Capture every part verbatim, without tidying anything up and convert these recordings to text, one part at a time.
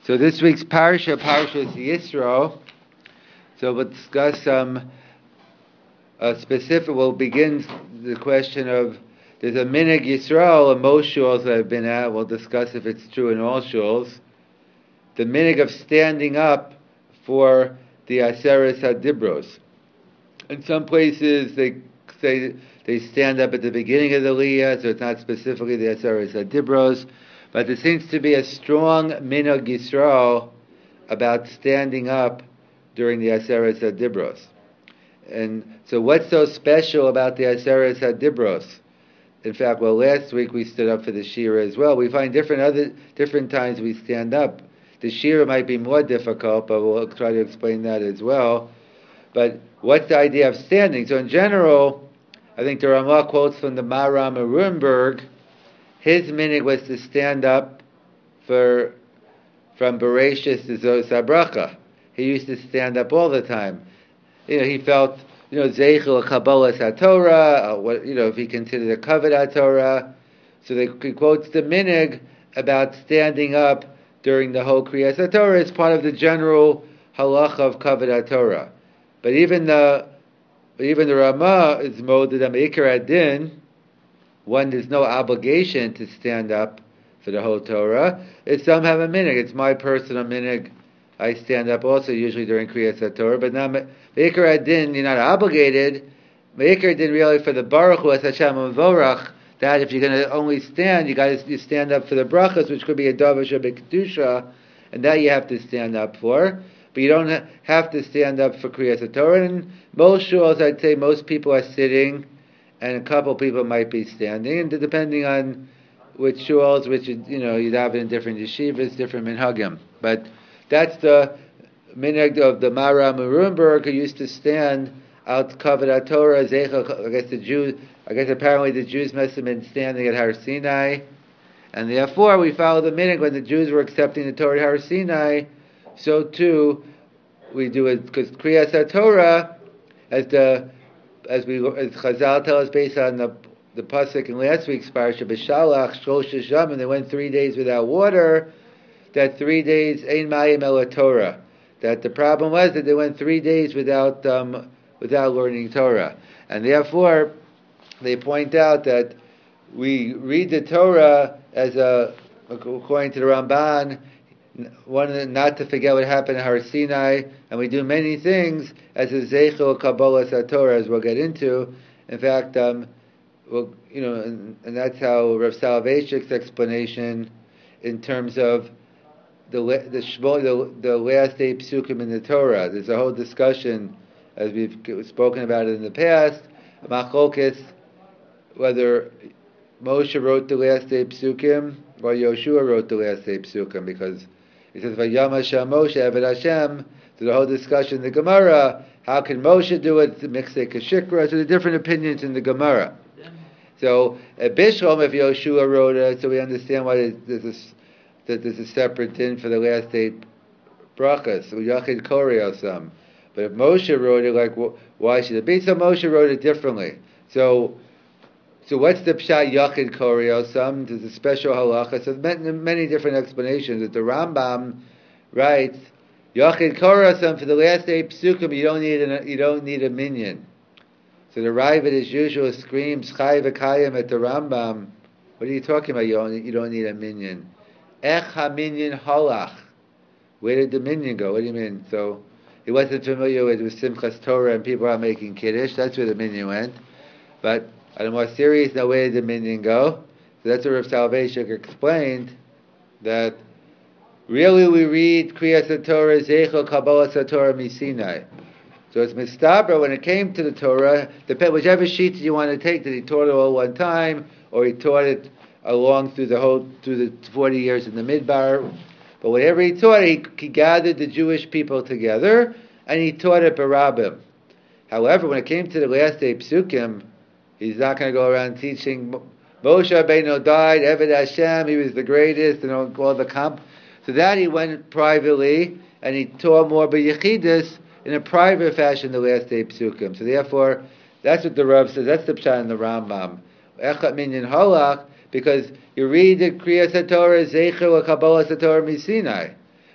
So this week's parsha, Parshas Yisro. So we'll discuss some uh, specific. We'll begin the question of there's a minhag Yisrael and most shuls that I've been at. We'll discuss if it's true in all shuls. The minhag of standing up for the Aseres HaDibros. In some places they say they stand up at the beginning of the Aliyah, so it's not specifically the Aseres HaDibros. But there seems to be a strong minhag Yisrael about standing up during the Aseres HaDibros. And so what's so special about the Aseres HaDibros? In fact, well, last week we stood up for the Shira as well. We find different other different times we stand up. The Shira might be more difficult, but we'll try to explain that as well. But what's the idea of standing? So in general, I think the Ramah quotes from the Maharam of Rurenberg. His minhag was to stand up for from Bereshis to Zos HaBracha. He used to stand up all the time. You know, he felt, you know, Zeichel Kabbalas HaTorah, uh, what, you know, if he considered a Kavod HaTorah. So they, he quotes the minhag about standing up during the whole Kriyas HaTorah as part of the general halacha of Kavod HaTorah. But even the but even the Ramah is molded on Ikar Adin. One, there's no obligation to stand up for the whole Torah. It's some have a minhag. It's my personal minhag. I stand up also usually during Kriyas HaTorah, but now Me'ikar Adin, you're not obligated. Me'ikar Adin really for the Baruch Hu as Hashem Vorach, that if you're going to only stand, you got to you stand up for the brachas, which could be a Davash or Kedusha, and that you have to stand up for. But you don't have to stand up for Kriyas HaTorah. And most shuls, I'd say most people are sitting, and a couple people might be standing, and depending on which shuls, which, you know, you'd have in different yeshivas, different minhagim. But that's the minhag of the Maharam of Rurenberg, who used to stand out Kavod HaTorah, Zeichel, I guess the Jews, I guess apparently the Jews must have been standing at Har Sinai, and therefore we follow the minhag when the Jews were accepting the Torah at Har Sinai, so too we do it, because Kriyas HaTorah, as the As we, as Chazal tell us, based on the the pasuk in last week's parsha, B'Shalach Shlosh Yamim, and they went three days without water. That three days Ein Mayim El Torah. That the problem was that they went three days without um, without learning Torah, and therefore they point out that we read the Torah as a, according to the Ramban, one, not to forget what happened at Har Sinai, and we do many things as a Zeichel Kabbalas HaTorah, as we'll get into. In fact, um, well, you know, and, and that's how Rav Soloveitchik's explanation in terms of the the the, the last eight psukim in the Torah. There's a whole discussion, as we've spoken about it in the past, Machlokes, whether Moshe wrote the last eight psukim or Yoshua wrote the last eight psukim, because he says, "Vayam Hashem Moshe Eved Hashem." So the whole discussion in the Gemara, how can Moshe do it? Miksei Kashikra. So the different opinions in the Gemara. So at Bishlam, if Yoshua wrote it, so we understand why there's a, that there's a separate din for the last eight brachas. So Yachid Koriyosam. But if Moshe wrote it, like, why should it be? So Moshe wrote it differently. So. So what's the pshat Yachid Koriyosam? There's a special halacha. So many, many different explanations. That the Rambam writes Yachid Koriyosam for the last eight psukim. You don't need an, you don't need a minyan. So the Ravid as usual screams Chai v'Kayim at the Rambam. What are you talking about? You don't, you don't need a minyan. Ech ha-minyan halach. Where did the minyan go? What do you mean? So he wasn't familiar with, with Simchas Torah and people are making kiddush. That's where the minyan went. But on a more serious note, where did the minyan go? So that's what Rav Soloveitchik explained, that really we read Kriyas HaTorah, Zeichel Kabbalas HaTorah Misinai. So it's mistaber when it came to the Torah, depend whichever sheets you want to take, that he taught it all one time, or he taught it along through the whole, through the forty years in the Midbar. But whatever he taught, he, he gathered the Jewish people together, and he taught it Barabim. However, when it came to the last eight psukim, he's not going to go around teaching Moshe Rabbeinu died, Eved Hashem, he was the greatest, and all, all the comp. So that he went privately, and he taught more by Yechidus in a private fashion the last eight psukim. So therefore, that's what the Rav says. That's the pshat in the Rambam. Echat minyan halach, because you read the Kriyas HaTorah, Zeichel Kabbalas HaTorah Misinai.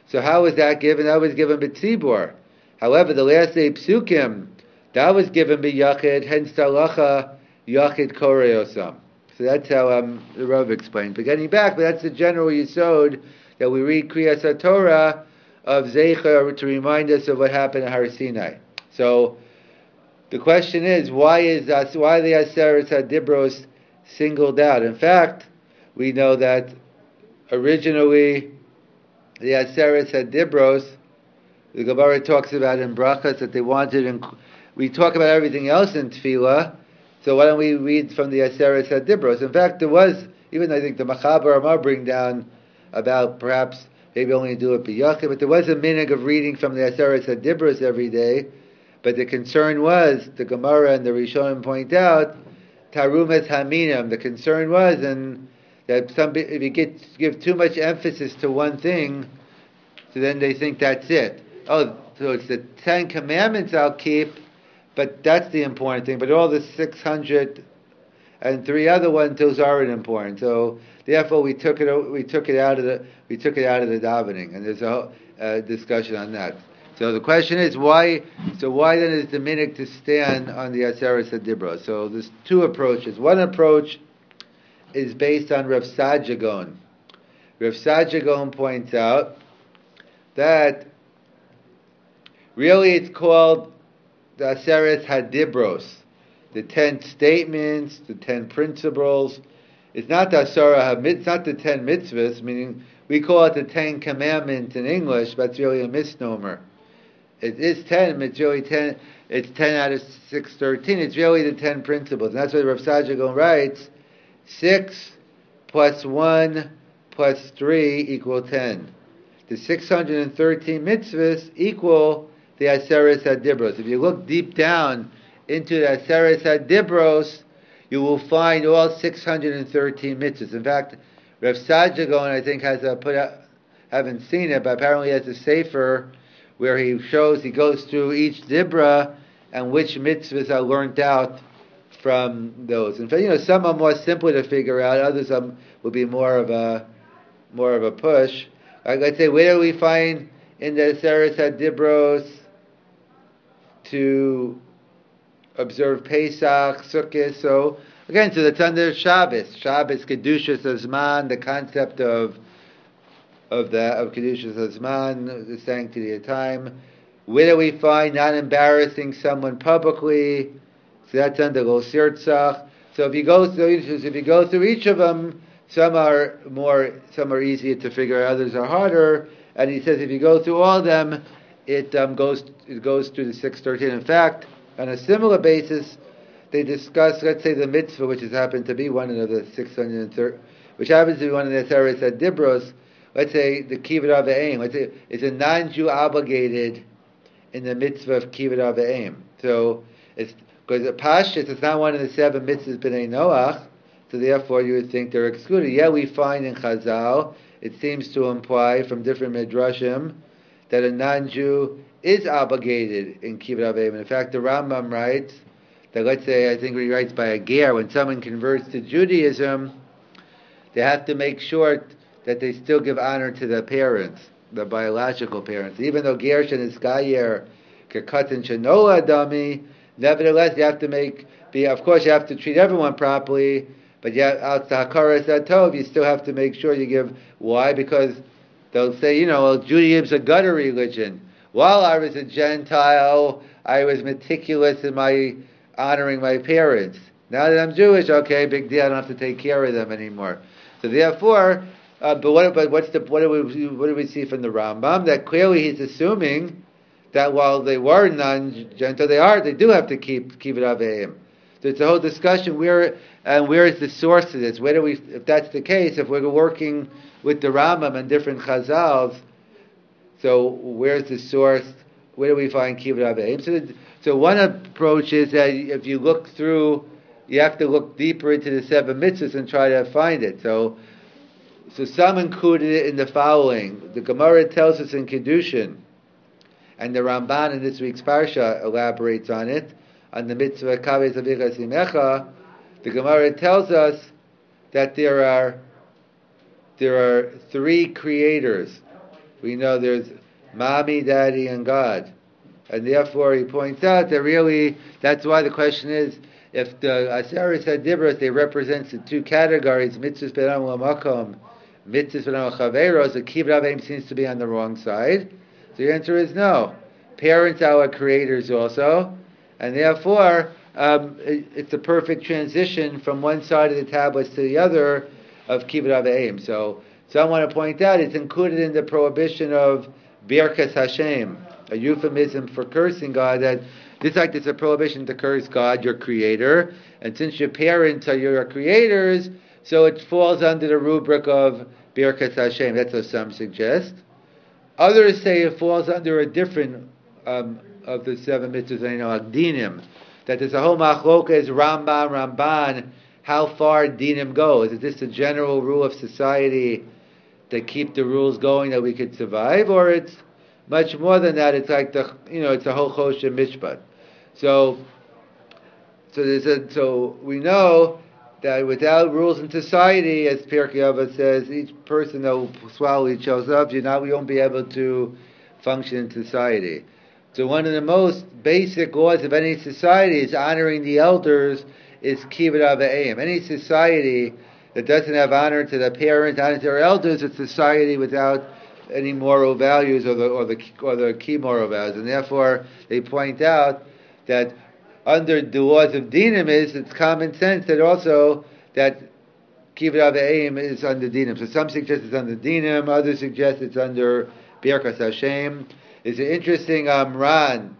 So how was that given? That was given b'tzibur. However, the last eight psukim, that was given b'yachid, hence talacha yachid koreosam. So that's how um, the Rav explained. But getting back, but that's the general yisod that we read Kriyas HaTorah of Zeicher to remind us of what happened at Har Sinai. So the question is, why is that, why the Aseret HaDibros singled out? In fact, we know that originally the Aseret HaDibros, the Gemara talks about in Brachas that they wanted, and we talk about everything else in Tefillah. So why don't we read from the Aseret HaDibros? In fact, there was, even I think the Machaber Amar bring down about perhaps maybe only do it b'yachid, but there was a minhag of reading from the Aseret HaDibros every day. But the concern was, the Gemara and the Rishonim point out, Tarumas Haminim. The concern was, and that some if you get give too much emphasis to one thing, so then they think that's it. Oh, so it's the Ten Commandments I'll keep. But that's the important thing. But all the six hundred and three other ones, those aren't important. So therefore, we took it. We took it out of the. We took it out of the davening, and there's a whole, uh, discussion on that. So the question is why. So why then is the minhag to stand on the Aseret HaDibros? So there's two approaches. One approach is based on Rav Sajagon. Rav Sajagon points out that really it's called the Aseret HaDibros, the ten statements, the ten principles. It's not the Asara, it's not the ten mitzvahs, meaning we call it the Ten Commandments in English, but it's really a misnomer. It is ten, it's really ten, it's ten out of six thirteen, it's really the ten principles. And that's what Rav Sajagon writes, six plus one plus three equal ten. The six hundred thirteen mitzvahs equal the Aseret HaDibros. If you look deep down into the Aseret HaDibros, you will find all six hundred thirteen mitzvahs. In fact, Rav Sajagon, I think, has a put out, haven't seen it, but apparently has a sefer where he shows, he goes through each Dibra and which mitzvahs are learned out from those. In fact, you know, some are more simple to figure out, others are, will be more of a more of a push. Like, let's say, where do we find in the Aseret HaDibros to observe Pesach, Sukkot? So again, so that's under Shabbos. Shabbos, Kedushas Hazman, the concept of of the of Kedushas Hazman, the sanctity of time. Where do we find not embarrassing someone publicly? So that's under Lo Sirtzach. So if you go through if you go through each of them, some are more, some are easier to figure out, others are harder. And he says if you go through all of them, it um, goes it goes through the six thirteen. In fact, on a similar basis, they discuss, let's say, the mitzvah, which has happened to be one of the six hundred thirty, which happens to be one of the Aseret HaDibros. Let's say the Kibbud Av V'Eim. Let's say is a non-Jew obligated in the mitzvah of Kibbud Av V'Eim. So it's because the Pashtus, it's not one of the seven mitzvahs B'nai Noach. So therefore, you would think they're excluded. Yeah, we find in Chazal, it seems to imply from different midrashim that a non-Jew is obligated in Kibbud Av V'Eim. In fact, the Rambam writes that, let's say, I think he writes by a ger, when someone converts to Judaism, they have to make sure that they still give honor to their parents, the biological parents. Even though Gershon is Gayer, Kekatan Shanola Adami, nevertheless, you have to make, be, of course, you have to treat everyone properly, but yet, out to Hakaras Atov, you still have to make sure you give. Why? Because they'll say, you know, well, Judaism's a gutter religion. While I was a Gentile, I was meticulous in my honoring my parents. Now that I'm Jewish, okay, big deal. I don't have to take care of them anymore. So therefore, uh, but what? But what's the? What do we? What do we see from the Rambam? That clearly he's assuming that while they were non-Gentile, they are. They do have to keep keep it Av V'Eim. So it's a whole discussion. Where and where is the source of this? Where do we? If that's the case, if we're working with the Rambam and different Chazals, so where's the source? Where do we find Kibbud Av V'Eim? So, so one approach is that if you look through, you have to look deeper into the seven mitzvahs and try to find it. So, so some included it in the following. The Gemara tells us in Kedushin, and the Ramban in this week's Parsha elaborates on it, on the mitzvah Kaveh Zavicha Simecha. The Gemara tells us that there are there are three creators. we know there's mommy, daddy, and God. And therefore he points out that really, that's why the question is, if the Aseres HaDibros, they represent the two categories, mitzvahs b'nam l'makom, mitzvahs b'nam l'chaveros, the kibbutz avim seems to be on the wrong side. So the answer is no. Parents are our creators also, and therefore um, it, it's a perfect transition from one side of the tablets to the other of kibbutz avim. So, so I want to point out it's included in the prohibition of Birkas Hashem, a euphemism for cursing God, that just like there's a prohibition to curse God, your creator, and since your parents are your creators, so it falls under the rubric of Birkas Hashem. That's what some suggest. Others say it falls under a different um, of the seven mitzvahs, you know, dinim, that there's a whole machlokas, Rambam, Ramban, how far dinim goes. Is this a general rule of society to keep the rules going that we could survive, or it's much more than that? It's like the, you know, it's a whole choshen mishpat. So, so there's a, so we know that without rules in society, as Pirkei Avos says, each person that will swallow each other's, you know, we won't be able to function in society. So one of the most basic laws of any society is honoring the elders, is kibbutz avim. Any society that doesn't have honor to the parents, honor to their elders, it's a society without any moral values or the or the or the key moral values, and therefore they point out that under the laws of dinim is it's common sense that also that kibbutz avim is under dinim. So some suggest it's under dinim, others suggest it's under Birkas Hashem. It's an interesting um, Ran.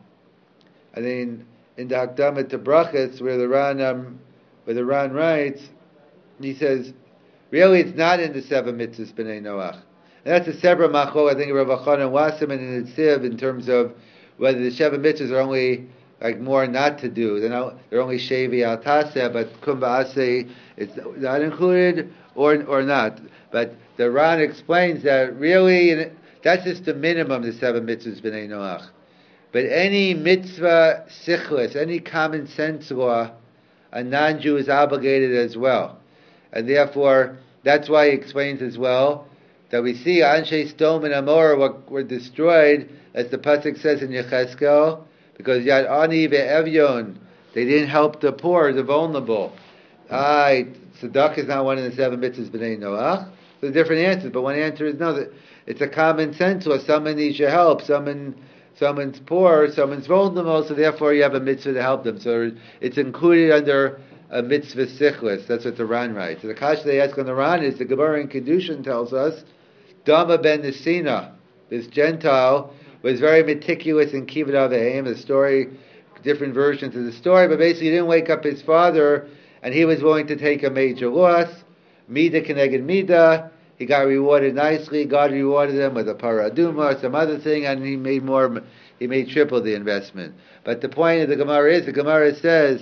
I mean, in the Hakdama to Brachas, where the Ran um, where the Ran writes, he says, really, it's not in the seven mitzvahs b'nei Noach. And that's a separate machok, I think, of Rav Chanan Wasserman and Netziv, in terms of whether the seven mitzvahs are only like more not to do. They're, not, they're only shevi al taseh, but kum ba'aseh is not included or or not. But the Ran explains that really that's just the minimum, the seven mitzvahs b'nei Noach. But any mitzvah sichlis, any common sense law, a non-Jew is obligated as well. And therefore, that's why he explains as well that we see Anshe Sdom and Amorah were, were destroyed, as the pasuk says in Yechezkel, because Yad Ani ve'Evyon, they didn't help the poor, the vulnerable. Ah, tzedakah is not one of the seven mitzvahs b'nei Noach. So different answers, but one answer is no. That it's a common sense law. Someone needs your help. Someone, someone's poor. Someone's vulnerable. So therefore, you have a mitzvah to help them. So it's included under a mitzvah sichlis. That's what the Ran writes. So the kasha they ask on the Ran is the Gemara in Kedushin tells us Dama ben Nesina, this Gentile, was very meticulous in kibbutz avim. The story, different versions of the story, but basically he didn't wake up his father, and he was willing to take a major loss. Mida keneged mida. He got rewarded nicely. God rewarded him with a paraduma or some other thing, and he made more. He made triple the investment. But the point of the Gemara is, the Gemara says,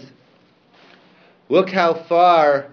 look how far,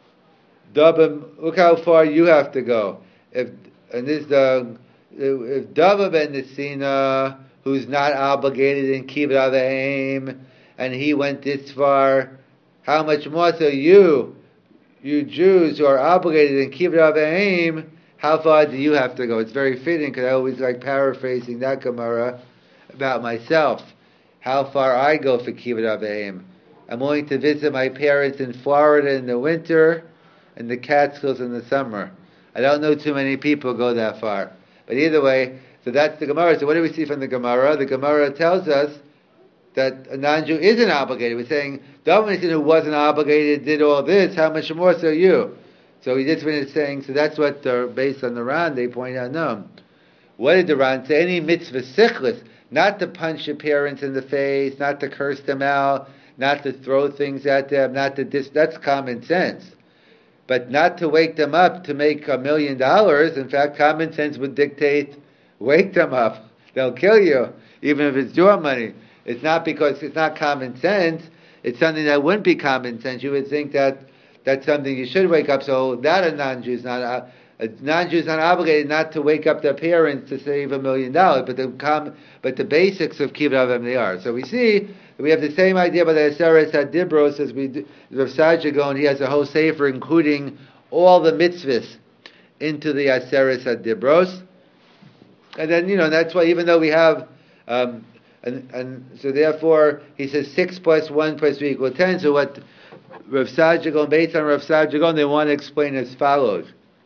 look how far you have to go. If and this the if Dava ben Nesina, who's not obligated in kibbutz avim, and he went this far, how much more so you, you Jews who are obligated in kibbutz avim? How far do you have to go? It's very fitting because I always like paraphrasing that Gemara about myself. How far I go for kibbutz avim. I'm willing to visit my parents in Florida in the winter and the Catskills in the summer. I don't know too many people go that far. But either way, so that's the Gemara. So what do we see from the Gemara? The Gemara tells us that a non-Jew isn't obligated. We're saying, Dominicus who wasn't obligated did all this, how much more so you? So he just finished saying, so that's what, uh, based on the Ran, they point out, no. What did the Ran say? Any mitzvah sichlis, not to punch your parents in the face, not to curse them out, not to throw things at them, not to dis- that's common sense. But not to wake them up to make a million dollars. In fact, common sense would dictate, wake them up. They'll kill you, even if it's your money. It's not because it's not common sense. It's something that wouldn't be common sense. You would think that that's something you should wake up. So that a non-Jew is not a, a non-Jew is not obligated not to wake up their parents to save a million dollars. But the com, but the basics of kibbutz avim they are. So we see we have the same idea about the Aseres HaDibros as we do. Rav Saadia Gaon, he has a whole sefer including all the mitzvahs into the Aseres HaDibros. and then you know that's why even though we have, um, and and so therefore he says six plus one plus three equal ten. So what Rav Sajagon, based on Rav Sajagon, they want to explain as follows.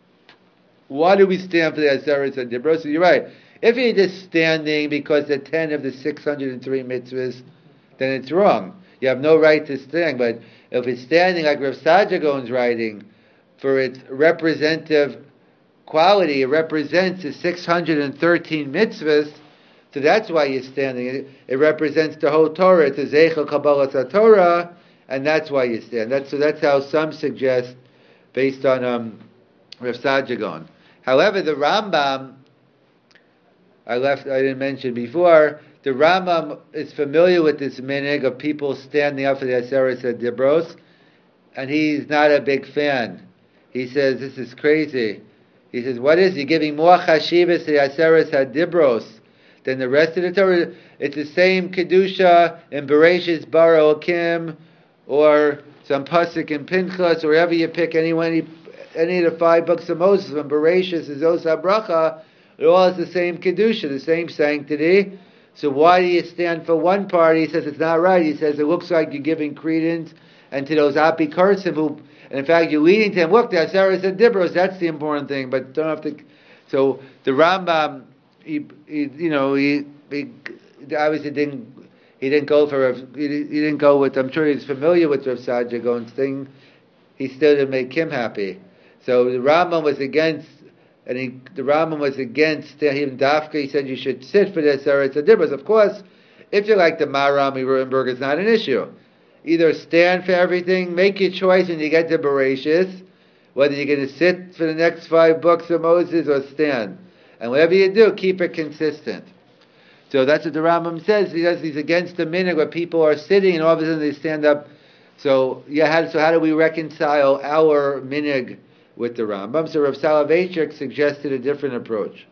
Why do we stand for the Aseres and Dibros? So you're right. If you're just standing because the ten of the six hundred three mitzvahs, then it's wrong. You have no right to stand. But if it's standing like Rav Sajagon's writing, for its representative quality, it represents the six hundred thirteen mitzvahs, so that's why you're standing. It, it represents the whole Torah. It's a Zeichel Kabbalas Torah, and that's why you stand. That's, so that's how some suggest, based on um, Rav Sajagon. However, the Rambam, I left, I didn't mention before, the Rambam is familiar with this minhag of people standing up for the Aseres HaDibros, and he's not a big fan. He says, this is crazy. He says, what is he giving more chashivas to the Aseres HaDibros than the rest of the Torah? It's the same Kedusha in Bereshis Bara Okim, or some Pasuk in Pinchas, or wherever you pick anyone, any of the five books of Moses, from Bereshis to Zos HaBracha, it all has the same Kedusha, the same sanctity. So why do you stand for one part? He says it's not right. He says it looks like you're giving credence and to those apikursim who, and in fact you're leading to them. Look, the Aseres HaDibros, that's the important thing, but don't have to. So the Rambam, he, he you know, he, he obviously didn't, he didn't go for, he, he didn't go with, I'm sure he's familiar with Rav Sajagon's thing. He still didn't make him happy. So the Rambam was against, and he, the Rambam was against him. Dafka, he said you should sit for the Aseres HaDibros. Of course, if you're like the Maharam Rutenberg, it's not an issue. Either stand for everything, make your choice when you get to Bereshis, whether you're going to sit for the next five books of Moses or stand. And whatever you do, keep it consistent. So that's what the Rambam says. He says he's against the minhag where people are sitting and all of a sudden they stand up. So yeah, how, so how do we reconcile our minhag with the Rambam? So Rav Soloveitchik suggested a different approach.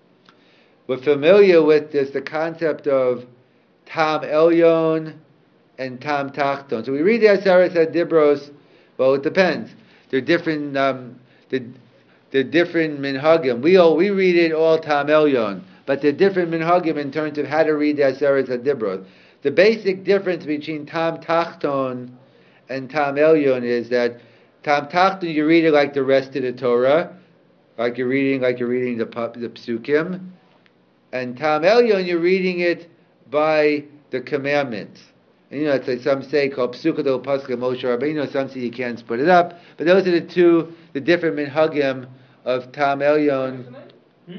We're familiar with this, the concept of Tam Elyon and Tam Tachton. So we read the Aseres HaDibros, well, it depends. They're different, um, they're, they're different minhagim. We all, we read it all Tam Elyon, but they're different minhagim in terms of how to read the Aseres HaDibros. The basic difference between Tam Tachton and Tam Elyon is that Tam Tachton, you read it like the rest of the Torah, like you're reading, like you're reading the, the Psukim, and Tam Elyon, you're reading it by the commandments. And, you know, it's like some say called Psukado Pascha Moshe Rabbeinu. Some say you can't split it up, but those are the two, the different minhagim of Tam Elyon. Hmm?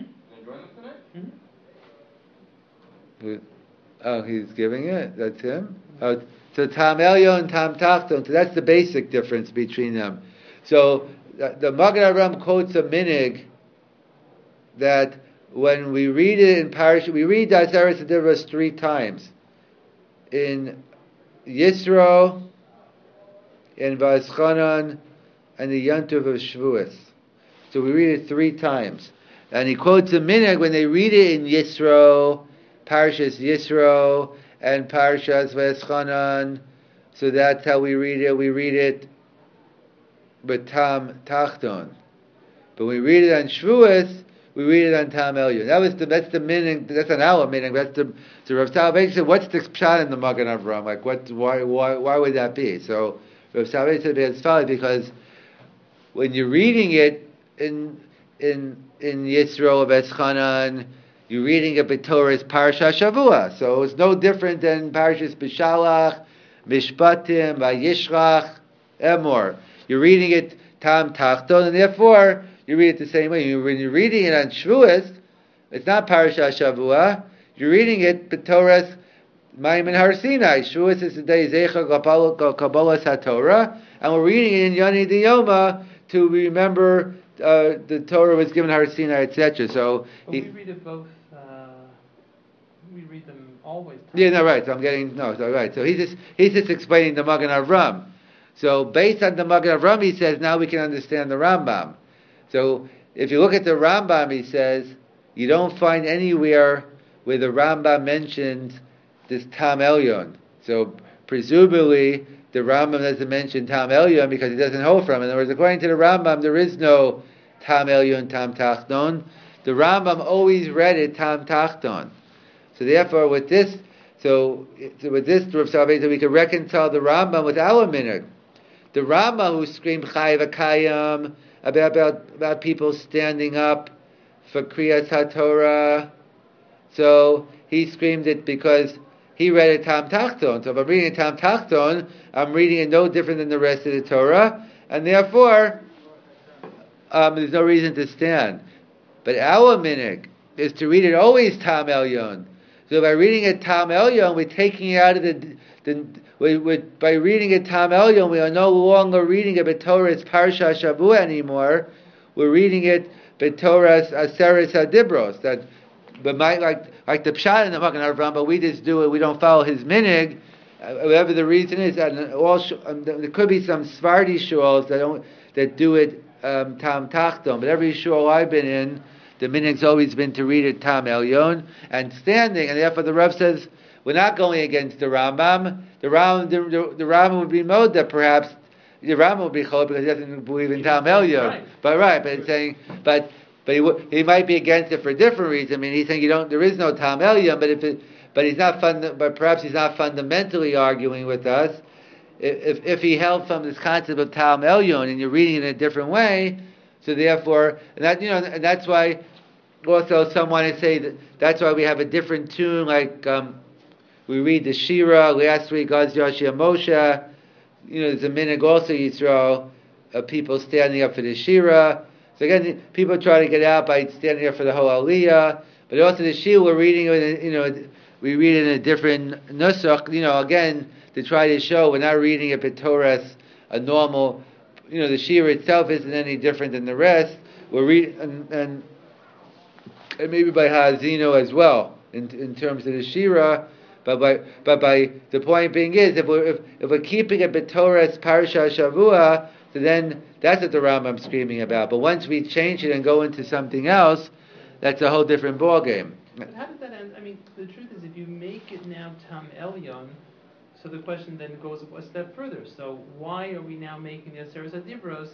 Hmm? Oh, he's giving it. That's him. Oh, so Tam Elyon and Tam Tachton. So that's the basic difference between them. So the, the Magen Avraham quotes a minhag that when we read it in Parashah, we read the Aseres HaDibros three times. In Yisro, in Va'eschanan, and the Yontiv of Shavuos. So we read it three times. And he quotes a minhag when they read it in Yisro, Parashas Yisro, and Parashas Va'eschanan. So that's how we read it. We read it with Tam Tachton. But when we read it on Shavuos, we read it on Tam Elyon. That was the that's the minhag. That's an hour minhag. That's the so Rav Soloveitchik said, what's the pshat in the Magen Avraham? Like what? Why? Why? Why would that be? So Rav Soloveitchik said it's fine because when you're reading it in in in Yisro of Eschanan, you're reading it b'Torah's Parashat Shavua. So it's no different than Parashas B'Shalach, Mishpatim, Vayishlach, Emor. You're reading it Tam Tachton, and therefore you read it the same way. When you're reading it on Shavuos, it's not Parashat Shavua. You're reading it b'Torah's Maimon Har Sinai. Shavuos is the day Zeicha Kabbalas HaTorah, and we're reading it in Yoni D'Yoma to remember uh, the Torah was given Har Sinai, et cetera. So but he, we read it both. Uh, we read them always. Yeah, no, right. So I'm getting no, so right. So he's just he's just explaining the Magen Avraham. So based on the Magen Avraham, he says now we can understand the Rambam. So if you look at the Rambam, he says you don't find anywhere where the Rambam mentions this Tam Elyon. So presumably the Rambam doesn't mention Tam Elyon because he doesn't hold from it. In other words, according to the Rambam, there is no Tam Elyon, Tam Tachton. the Rambam always read it Tam Tachton. So therefore, with this, so, so with this Rav Soloveitchik, we can reconcile the Rambam with our minhag. The Rambam who screamed Chai V'Kayam about, about about people standing up for Kriyas HaTorah, so he screamed it because he read it Tam Tachton. So if I'm reading it Tam Tachton, I'm reading it no different than the rest of the Torah, and therefore um, there's no reason to stand. But our minhag is to read it always Tam Elyon. So by reading it Tam Elyon, we're taking it out of the, the we, we, by reading it Tam Elyon, we are no longer reading it B'Torah's Parsha Shavua anymore. We're reading it B'Torah's Aseres HaDibros. That, but my, like like the Pshat in the Magen Avraham, but we just do it. We don't follow his minhag, uh, whatever the reason is. And all um, there could be some Sephardi shuls that don't that do it um, Tam Tachton, but every shul I've been in, the minhag's always been to read it Tam Elyon and standing, and therefore the Rav says we're not going against the Rambam. The Rambam, the, the, the Rambam would be mode that perhaps the Rambam would be chol because he doesn't believe in Tam Elyon. Right. But right, but it's saying, but but he, he might be against it for a different reason. I mean, he's saying you don't. There is no Tam Elyon, but if it, but he's not funda- but perhaps he's not fundamentally arguing with us. If if he held from this concept of Tam Elyon and you're reading it in a different way, so therefore, and that you know, and that's why. Also, some want to say that that's why we have a different tune, like um, we read the Shira last week, Gaz Yoshia Moshe. You know, there's a minhag also Yisrael of people standing up for the Shira. So again, people try to get out by standing up for the whole Aliyah. But also the Shira, we're reading it. You know, we read it in a different nusach. You know, again to try to show we're not reading it B'Torah, a normal. You know, the Shira itself isn't any different than the rest. We're reading and. and and maybe by Ha'azino as well, in in terms of the Shira, but by but by the point being is if we're if, if we're keeping it B'Torah's Parsha Shavua, so then that's what the Rambam's screaming about. But once we change it and go into something else, that's a whole different ballgame. But how does that end? I mean, the truth is, if you make it now Tam Elyon, so the question then goes a step further. So why are we now making the Aseres HaDibros?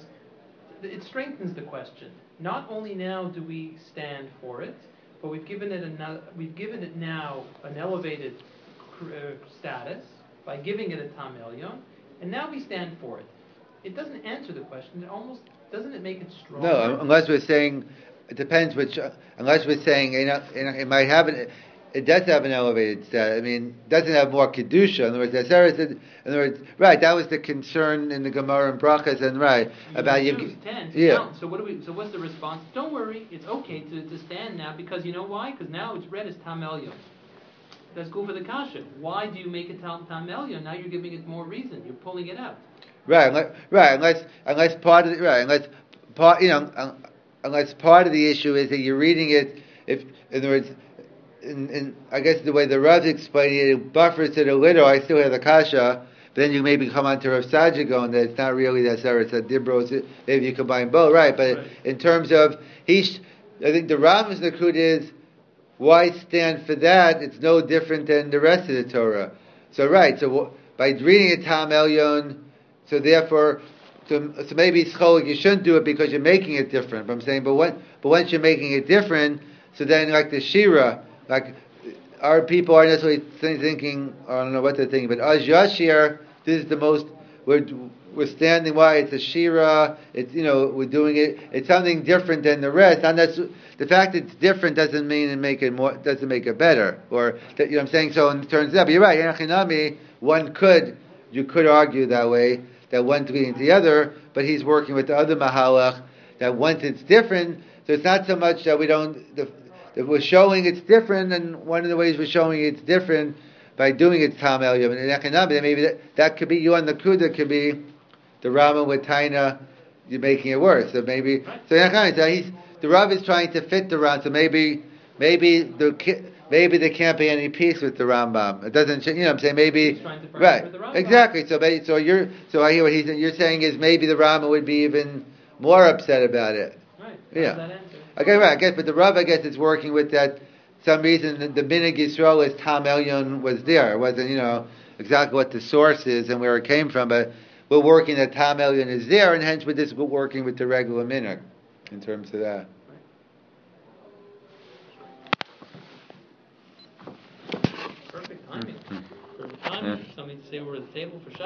It strengthens the question. Not only now do we stand for it, but we've given it another, we've given it now an elevated uh, status by giving it a Tam Elyon, and now we stand for it. It doesn't answer the question. It almost doesn't it make it stronger? No, unless we're saying it depends which. Uh, unless we're saying you know, you know it might have an, it does have an elevated status. I mean, it doesn't have more kedusha. In other words, the Aseres, in other words, right? That was the concern in the Gemara and Brachas, and right you about you. Choose ten to yeah. Count. So what do we? So what's the response? Don't worry, it's okay to, to stand now because you know why? Because now it's read as Tam Elyon. That's cool for the kasha. Why do you make it Tam Tam Elyon? Now you're giving it more reason. You're pulling it out. Right, unless, right. Unless unless part of the, right, unless part you know, unless part of the issue is that you're reading it. If in other words. In, in, I guess the way the Rav explained it, it buffers it a little. I still have the kasha, but then you maybe come on to Rav Sajigon that it's not really that Aseres HaDibros. Maybe you combine both, right? But right. In terms of he, I think the Rambam's nakud is why stand for that? It's no different than the rest of the Torah. So right, so by reading it Tam Elyon, so therefore, so, so maybe it's cholik. You shouldn't do it because you're making it different. But I'm saying, but when, but once you're making it different, so then like the Shira. Like, our people aren't necessarily thinking, I don't know what they're thinking, but Az Yashir, this is the most, we're, we're standing why it's a Shira, it's, you know, we're doing it, it's something different than the rest, and that's, the fact that it's different doesn't mean it make it more, doesn't make it better, or, that, you know what I'm saying, so in terms of that, but you're right, in Achinami, one could, you could argue that way, that one's leading to the other, but he's working with the other Mahalach, that once it's different, so it's not so much that we don't, the, if we're showing it's different, and one of the ways we're showing it's different by doing it Tam Elyon and Economic, maybe that, that could be you on the Kuda could be the Rama with Taina, you're making it worse. So maybe right. so, so he's the Rav is trying to fit the Ram. So maybe maybe the maybe there can't be any peace with the Rambam. It doesn't, you know. What I'm saying maybe right, exactly. So so you're so I hear what he's you're saying is maybe the Rama would be even more upset about it. Right. Yeah. Okay, right. I guess, but the Rav, I guess, is working with that. Some reason the, the minhag Yisrael is Tam Elyon was there. It wasn't, you know, exactly what the source is and where it came from, but we're working that Tam Elyon is there, and hence with this we're working with the regular minhag in terms of that. Yeah. somebody to say over the table for Shabbos.